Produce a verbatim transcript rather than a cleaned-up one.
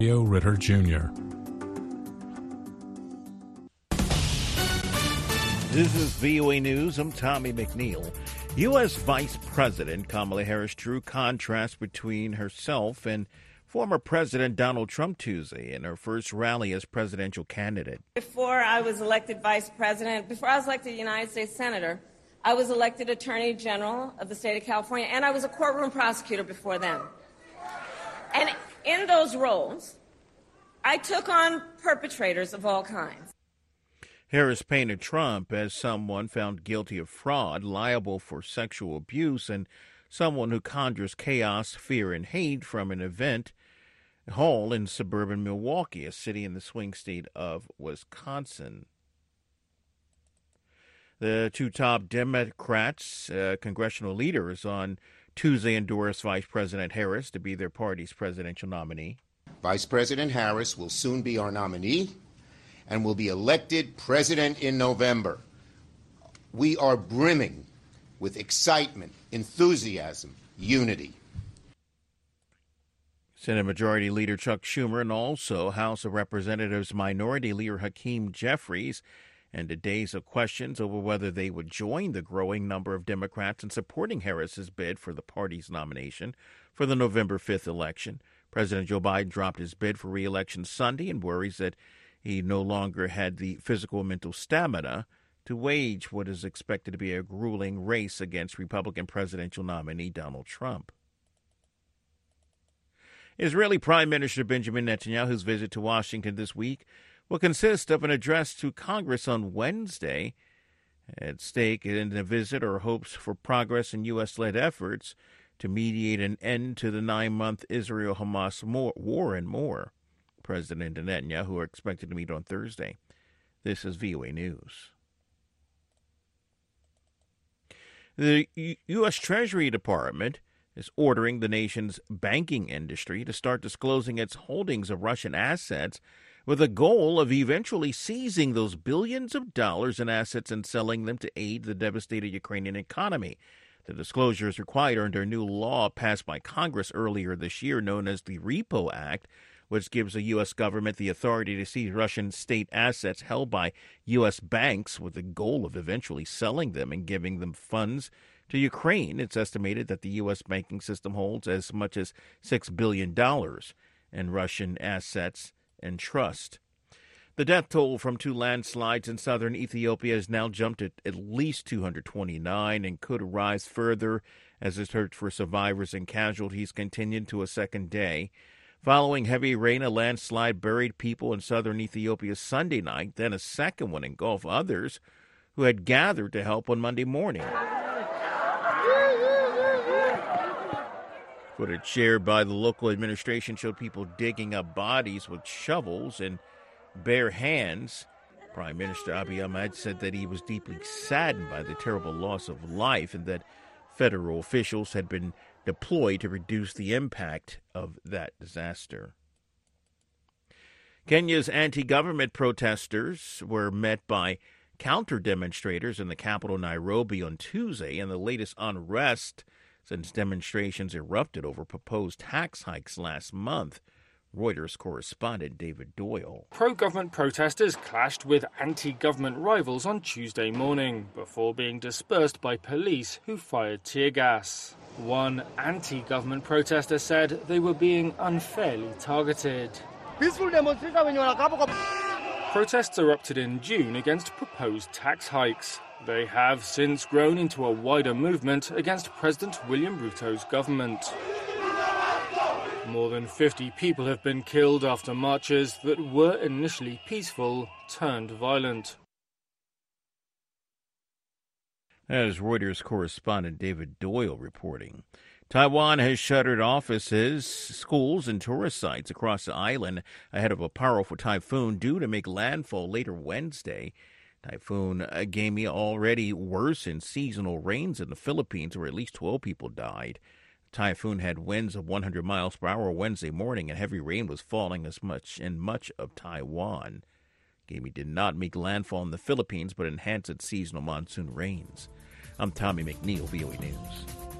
Leo Ritter Junior This is V O A News. I'm Tommy McNeil. U S. Vice President Kamala Harris drew contrast between herself and former President Donald Trump Tuesday in her first rally as presidential candidate. Before I was elected vice president, before I was elected United States Senator, I was elected Attorney General of the state of California, and I was a courtroom prosecutor before then. And in those roles, I took on perpetrators of all kinds. Harris painted Trump as someone found guilty of fraud, liable for sexual abuse, and someone who conjures chaos, fear, and hate from an event hall in suburban Milwaukee, a city in the swing state of Wisconsin. The two top Democrats, uh, congressional leaders, on Tuesday endorsed Vice President Harris to be their party's presidential nominee. Vice President Harris will soon be our nominee and will be elected president in November. We are brimming with excitement, enthusiasm, unity. Senate Majority Leader Chuck Schumer and also House of Representatives Minority Leader Hakeem Jeffries ended days of questions over whether they would join the growing number of Democrats in supporting Harris's bid for the party's nomination for the November fifth election. President Joe Biden dropped his bid for re-election Sunday and worries that he no longer had the physical and mental stamina to wage what is expected to be a grueling race against Republican presidential nominee Donald Trump. Israeli Prime Minister Benjamin Netanyahu's visit to Washington this week will consist of an address to Congress on Wednesday. At stake in the visit are hopes for progress in U S-led efforts to mediate an end to the nine-month Israel-Hamas war and more. President Netanyahu are expected to meet on Thursday. This is V O A News. The U S. Treasury Department is ordering the nation's banking industry to start disclosing its holdings of Russian assets with a goal of eventually seizing those billions of dollars in assets and selling them to aid the devastated Ukrainian economy. The disclosure is required under a new law passed by Congress earlier this year known as the Repo Act, which gives the U S government the authority to seize Russian state assets held by U S banks with the goal of eventually selling them and giving them funds to Ukraine. It's estimated that the U S banking system holds as much as six billion dollars in Russian assets and trust. The death toll from two landslides in southern Ethiopia has now jumped at at least two hundred twenty-nine and could rise further as the search for survivors and casualties continued to a second day. Following heavy rain, a landslide buried people in southern Ethiopia Sunday night. Then a second one engulfed others who had gathered to help on Monday morning. Footage shared by the local administration showed people digging up bodies with shovels and bare hands. Prime Minister Abiy Ahmed said that he was deeply saddened by the terrible loss of life and that federal officials had been deployed to reduce the impact of that disaster. Kenya's anti-government protesters were met by counter-demonstrators in the capital Nairobi on Tuesday, and the latest unrest since demonstrations erupted over proposed tax hikes last month. Reuters correspondent David Doyle. Pro-government protesters clashed with anti-government rivals on Tuesday morning before being dispersed by police who fired tear gas. One anti-government protester said they were being unfairly targeted. Peaceful demonstration. Protests erupted in June against proposed tax hikes. They have since grown into a wider movement against President William Ruto's government. More than fifty people have been killed after marches that were initially peaceful turned violent. As Reuters correspondent David Doyle reporting. Taiwan has shuttered offices, schools, and tourist sites across the island ahead of a powerful typhoon due to make landfall later Wednesday. Typhoon Gami already worsened seasonal rains in the Philippines, where at least twelve people died. The typhoon had winds of one hundred miles per hour Wednesday morning, and heavy rain was falling as much in much of Taiwan. Gami did not make landfall in the Philippines, but enhanced its seasonal monsoon rains. I'm Tommy McNeil, V O A News.